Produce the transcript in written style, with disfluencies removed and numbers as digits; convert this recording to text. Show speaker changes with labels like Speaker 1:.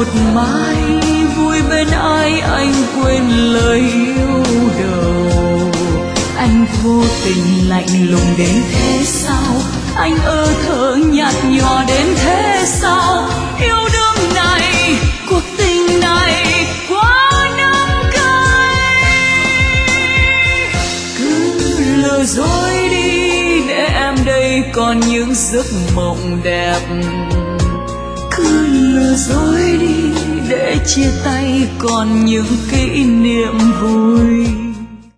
Speaker 1: mãi vui bên ai anh quên lời yêu đầu. Anh vô tình lạnh lùng đến thế sao, anh thở nhạt nhòa đến thế sao. Yêu đương này, cuộc tình này quá nắng cay. Cứ lừa dối đi để em đây còn những giấc mộng đẹp. Cứ lừa dối đi để chia tay còn những kỷ niệm vui.